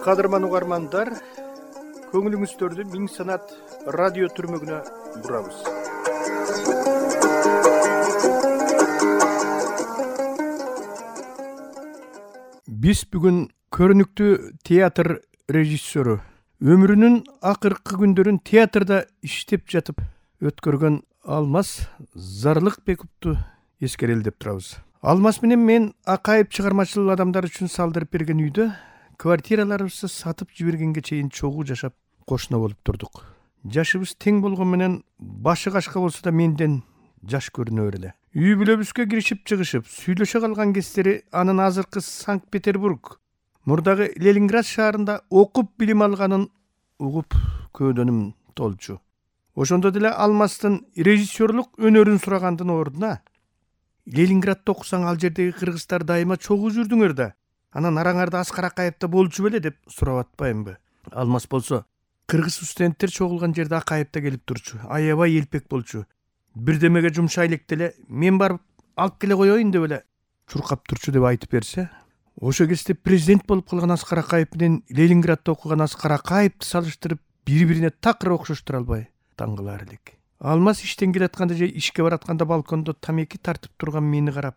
Кадырман угармандар, көңүлүңүздөрдү Миң Санат радио түрмөгүнө бурабыз. Биз бүгүн көрүнүктүү театр режиссеру, өмүрүнүн акыркы күндөрүн театрда иштеп жатып өткөргөн Алмаз Зарлыкбековду эскерелдеп турабыз. Алмаз менен мен Акаев чыгармачыл адамдар үчүн салдырып берген үйдө квартираларыбызды сатып жибергенге чейин чогуу жашап кошуна болуп турдук. Жашыбыз тең болгон менен башы кашка болсо да менден жаш көрүнө береле. Үй бүлөбүзгө киришип чыгышып, сүйлөшө калган кездери анын азыркы Санкт-Петербург, мурдагы Ленинград шаарында окуп билим алганын угуп көөдөнүм толчу. Ошондо деле Алмаздын режиссерлук өнөрүн сурагандын ордуна Ленинградта окусаң ал жердеги кыргыздар дайыма чогуу жүрдүңөр да, анан араңарда Аскар Акаевда болчу беле деп сурап атпаймынбы? Алмаз болсо кыргыз студенттер чогулган жерде Акаевда келип турчу, аябай элпек болчу. Бирдемеге жумшай элек деле мен барып алып келе коеюн деп эле чуркап турчу деп айтып берсе, ошо кезде президент болуп калган Аскар Акаев менен Ленинградта окуган Аскар Акаевди салыштырып бири-бирине такыр окшоштура албай таң калар элек. Алмаз иштен келатканда же ишке баратканда балкондо тамеки тартып турган мени карап,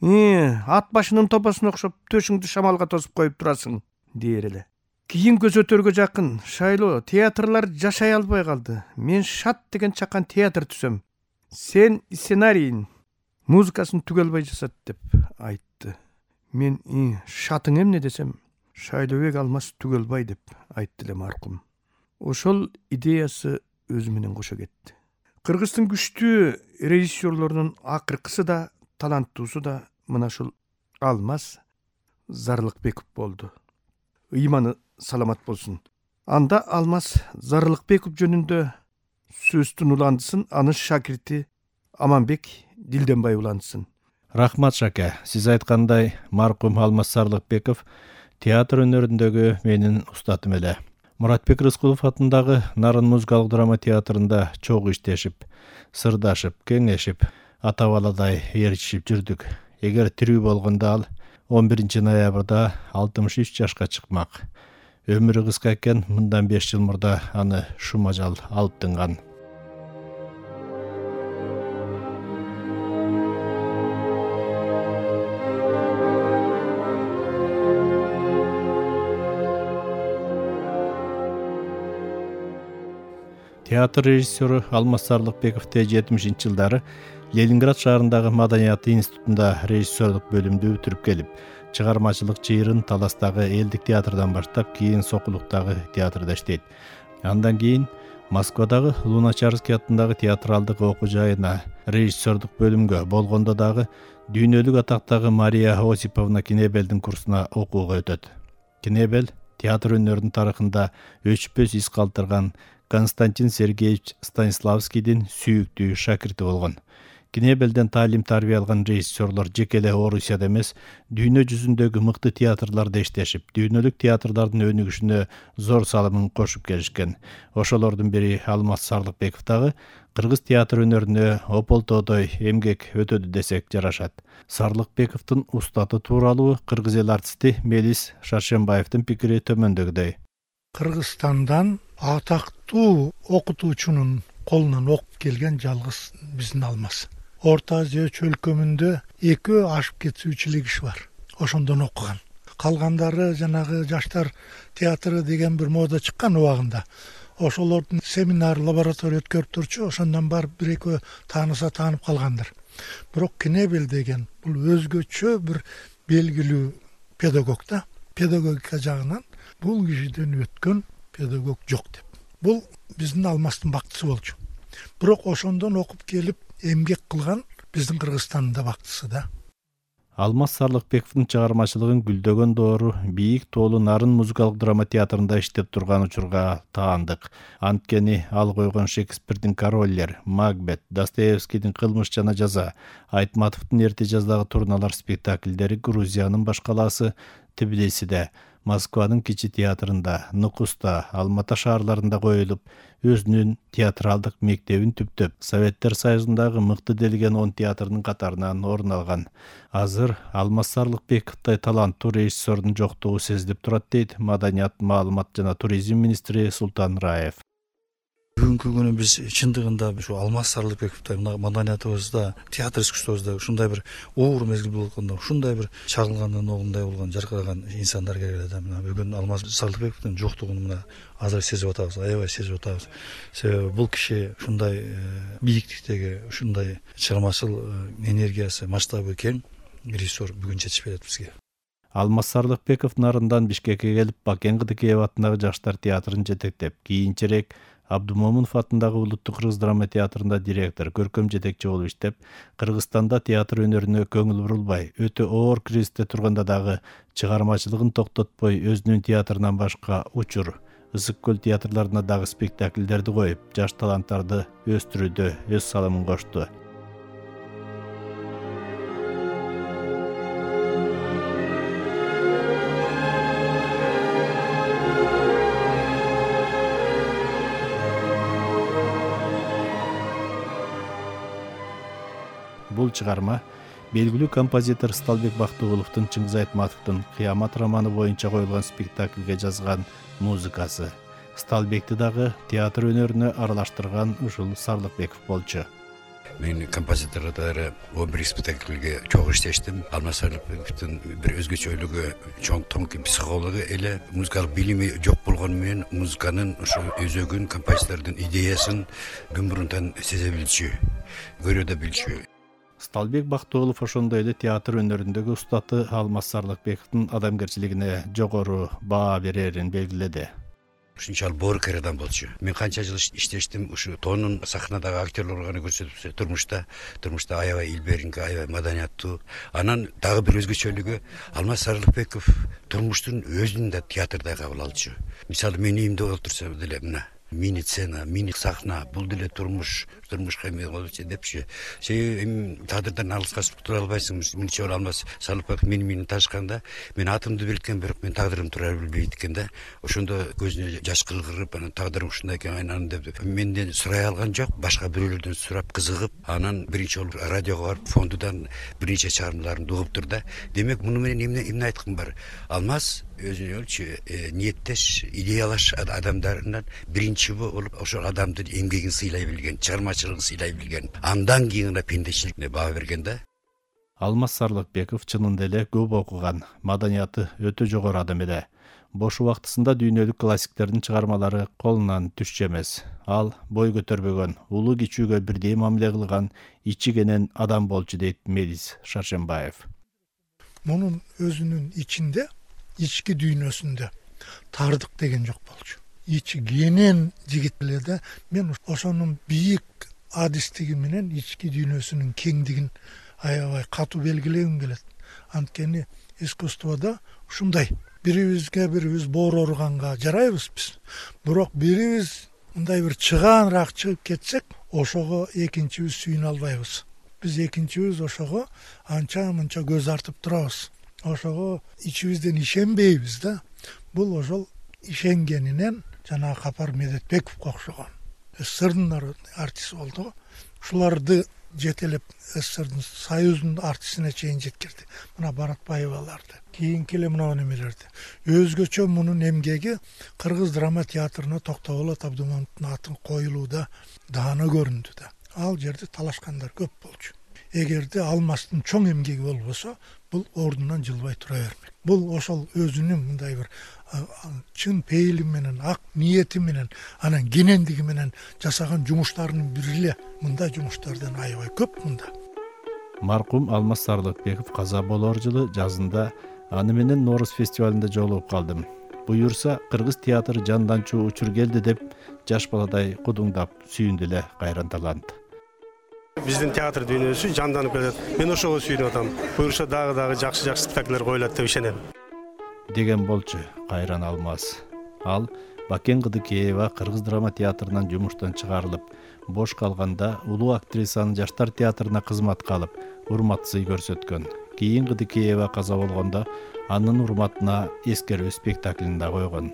ат башынын топосуна окшоп төшүңдү шамалга тосуп коюп турасың дээр эле. Кийин көз өтөргө жакын, шайлоо, театрлар жашай албай калды. Мен Шат деген чакан театр түзөм. Сен сценарийин, музыкасын түгө албай жасат деп айтты. Мен Шатың эмне десем, Шайлообек Алмаз түгө албай деп айтты эле маркум. Ошол идеясы өзү менен кошо кетти. Кыргыздын күчтүү режиссерлорунун акыркысы да, таланттуусу да мына ушул Алмаз Зарлыкбеков болду. Ыйманы саламат болсун. Анда Алмаз Зарлыкбеков жөнүндө сөздүн уландысын анын шакирти Аманбек Дилденбай уландысын. Рахмат Шаке, сиз айткандай маркум Алмаз Зарлыкбеков театр өнөрүндөгү менин устатым эле. Муратбек Рыскулов атындагы Нарын музыкалык драма театрында чогуу иштешип, сырдашып, кеңешип, ата баладай ээрчишип жүрдүк. Эгер тирүү болгондо ал 11 ноябрда 63 жашка чыкмак. Өмүрү кыска экен, мындан 5 жыл мурда аны шум ажал алып тынган. Театр режиссеру Алмаз Зарлыкбековду 70-жылдары Ленинград шаарындагы Маданият институтунда режиссерлук бөлүмдү бүтүрүп келип, чыгармачылык чыйырын Таластагы элдик театрдан баштап, кийин Сокулуктагы театрда иштейт. Андан кийин Москвадагы Луначарский атындагы театралдык окуу жайына режиссерлук бөлүмгө, болгондо дагы дүйнөлүк атактагы Мария Осиповна Кинебелдин курсуна окууга өтөт. Кинебел театр өнөрүнүн тарыхында өчпөс из калтырган Константин Сергеевич Станиславскийдин сүйүктүү шакирти болгон. Кинебелден таалим-тарбия алган режиссерлор жеке эле Орусияда эмес, дүйнө жүзүндөгү мыкты театрларда иштешип, дүйнөлүк театрлардын өнүгүшүнө зор салымын кошуп келишкен. Ошолордун бири Алмаз Зарлыкбеков дагы кыргыз театр өнөрүнө ополтоодой эмгек өтөдү десек жарашат. Зарлыкбековдун устаты тууралуу кыргыз эл артисти Мелис Шаршембаевдин пикири төмөндөгүдөй. Кыргызстандан атактуу окутуучунун колунан окуп келген жалгыз биздин Алмаз. Орто Азия чөлкөмүндө экөө ашып кетүүчү эле киши бар. Ошондон окуган. Калгандары жанагы жаштар театры деген бир мода чыккан убагында. Ошолордун семинар, лаборатория өткөрүп турчу, ошондон барып бир экөө тааныса таанып калгандыр. Бирок Кинебел деген бул өзгөчө бир белгилүү педагог да. Педагогика жагынан бул кишиден өткөн педагог жок деп. Бул биздин Алмаздын бактысы болчу. Бирок ошондон окуп келип эмгек кылган биздин Кыргызстандын да бактысы да. Алмаз Зарлыкбековдун чыгармачылыгын гүлдөгөн доору бийик тоолу Нарын музыкалык драма театрында иштеп турган учурга таандык. Анткени ал койгон Шекспирдин Король Лир, Макбет, Достоевскийдин Кылмыш жана жаза, Айтматовдун эрте жаздагы турналар спектакльдери Грузиянын башкалаасы Тбилисиде, Москванын Кичи театрында, Нукуста, Алматы шаарларында коюлуп, өзүнүн театралдык мектебин түптөп, Советтер Союзундагы мыкты делген 10 театрдын катарынан орун алган. Азыр Алмаз Сарлыкбековдой таланттуу режиссердун жоктугу сезилип турат дейт Маданият, маалымат жана туризм министри Султан Раев. Бүгүнкү күнү биз чындыгында ушу Алмаз Сарлыкбековдой маданиятыбызда, театр искусствобузда ушундай бир оор мезгил болгондо, ушундай бир чагылгандын огундай болгон, жаркыраган инсандар керек эле. Мына бүгүн Алмаз Сарлыкбековдун жоктугун мына азыр сезип атабыз, аябай сезип атабыз. Себеби бул киши ушундай бийиктиктеги, ушундай чыгармачыл энергиясы, масштабы кең режиссер бүгүн жетишпей атат бизге. Алмаз Сарлыкбеков нарындан Бишкекке келип, Бакен Кыдыкеев атындагы жаштар театрын жетектеп, кийинчерээк Абдумомунов атындагы Улуттук кыргыз драма театрында директор, көркөм жетекчи болуп иштеп, Кыргызстанда театр өнөрүнө көңүл бурулбай, өтө оор кризисте турганда дагы чыгармачылыгын токтотпой, өзүнүн театрынан башка Учур, Ысык көл театрларына дагы спектакльдерди коюп, жаш таланттарды өстүрүүдө өз салымын кошту. Бул чыгарма белгилүү композитор Сталбек Бактыгуловдун Чыңгыз Айтматовдун Кыямат романы боюнча коюлган спектакльге жазган музыкасы. Сталбекти дагы театр өнөрүнө аралаштырган ушул Сарлыкбеков болчу. Мен композитордары о бир спектакльге чогуу иштештим. Алмаз Сарлыкбековдун бир өзгөчөлүгү, чоң психологу эле музыкалык билими жок болгону менен музыканын ушу өзөгүн, композитордун идеясын күн мурунтан сезе билчү, көрө да билчү. Сталбек Бактыгулов ошондой эле театр өнөрүндөгү устаты Алмаз Сарлыкбековдун адамгерчилигине жогору баа берерин белгиледи. Ушунчалык боорукер адам болчу. Мен канча жыл иштештим, ушу тонун сахнадагы актерлор гана көрсөтүп, турмушта аябай илберинки, аябай маданияттуу. Анан дагы бир өзгөчөлүгү Алмаз Сарлыкбеков турмуштун өзүн да театрда кабыл алчу. Мисалы мен үйүмдө отурса деле мына мини сцена, мини сахна, бул деле турмушка эме болчу депчи. Сен театрдан алыска чыгып тура албайсың. Минче Алмаз Сарлыкбеков мени таашканда, мен атымды билген, бирок мен тагдырымды тура билбейт экен да. Ошондо көзүнө жаш кылгырып, анан тагдырым ушундай экен, анан деп менден сурай алган жок, башка бирөөлөрдөн сурап кызыгып, анан биринчи жолу радиого барып, фондудан биринчи чыгармаларын угуп тур да. Демек, муну менен эмне айткым бар? Алмаз өзүнө ниеттеш, идеялаш адамдарынан биринчи болуп, ошол адамдын эмгегин сыйлай билген, чыгармачылыгын сыйлай билген, андан кийин гана пендечиликке баа берген да. Алмаз Сарлыкбеков чынында эле көп окуган, маданияты өтө жогору адам эле. Бош убактысында дүйнөлүк классиктердин чыгармалары колунан түшчү эмес. Ал бой көтөрбөгөн, улуу кичүүгө бирдей мамиле кылган, ичигенен адам болчу дейт Мелис Шаршембаев. Мунун өзүнүн ичинде, ички дүйнөсүндө тардык деген жок болчу. Ичигенен жигит эле, мен ошонун бийик адистиги менен ички дүйнөсүнүн кеңдигин аябай катуу белгилегим келет. Анткени искусстводо ушундай, бирибизге бирибиз боор оруганга жарайбыз биз. Бирок бирибиз мындай бир чыгаанраак чыгып кетсек, ошого экинчибиз сүйүнө албайбыз. Биз экинчибиз ошого анча-мынча көз артып турабыз. Ошого ичибизден ишенбейбиз да. Бул ошол ишенгенинен жана Капар Медетбековго окшогон СССРдын артисти болду. Ушуларды жетелеп СССРдын Союздун артисине чейин жеткирди. Мына Баратбаеваларды, кийинки эле мына немелерди. Өзгөчө мунун эмгеги Кыргыз драма театрына Токтогулат Абдумомуновдун атын коюлууда даана көрүндү да. Ал жерде талашкандар көп болчу. Эгерде Алмаздын чоң эмгеги болбосо, бул ордунан жылбай тура бермек. Бул ошол өзүнүн мындай бир чын пейили менен, ак ниети менен, анан кенендиги менен жасаган жумуштарынын бири эле. Мындай жумуштардан аябай көп мында. Маркум Алмаз Сарлыкбеков каза болор жылы жазында аны менен Нооруз фестивалында жолугуп калдым. Буюрса, кыргыз театры жанданчу учур келди деп жаш баладай кудуңдап сүйүндү эле кайран талант. Биздин театр дүйнөсү жанданып келет. Мен ошого сүйүнүп атам. Буюрса дагы жакшы спектакльдер коюлат деп ишенем. Деген болчу кайран Алмаз. Ал Бакен Кыдыкеева Кыргыз драма театрынан жумуштан чыгарылып, бош калганда улуу актрисанын жаштар театрына кызматка алып, урмат сый көрсөткөн. кийин Кыдыкеева каза болгондо анын урматына эскерүү спектаклин да койгон.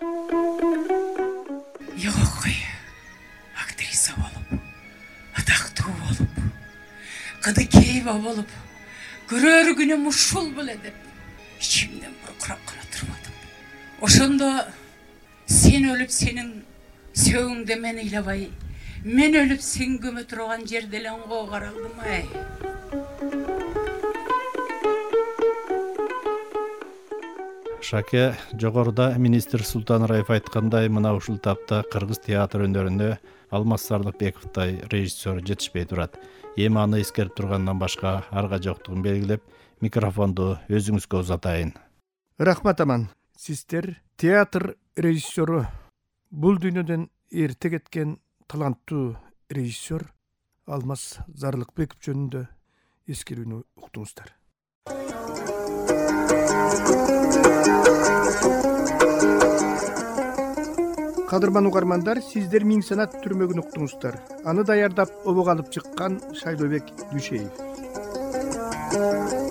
Жогокой актриса болуп, атактуу болуп, Кыдыкеева болуп, көрөр күнүм ушул беле деп ичимден буркурап гана турмадым. Ошондо сен өлүп сенин сөөгүңдө мен ыйлабай, мен өлүп сен көмө турган жерде эле оңго каралдым ай. Шаке, жогоруда министр Султанраев айткандай, мына ушул тапта кыргыз театр өнөрүнө Алмаз Сарлыкбековдой режиссер жетишпей турат. Эми аны эскерип тургандан башка арга жоктугун белгилеп, микрофонду өзүңүзгө узатайын. Рахмат аман. Сиздер театр режиссеру, бул дүйнөдөн эрте кеткен таланттуу режиссер Алмаз Зарлыкбеков жөнүндө эскерүүнү уктуңуздар. Кадырман угармандар, сиздер Миң санат түрмөгүн уктуңуздар. Аны даярдап обого алып чыккан Шайлообек Дүйшеев.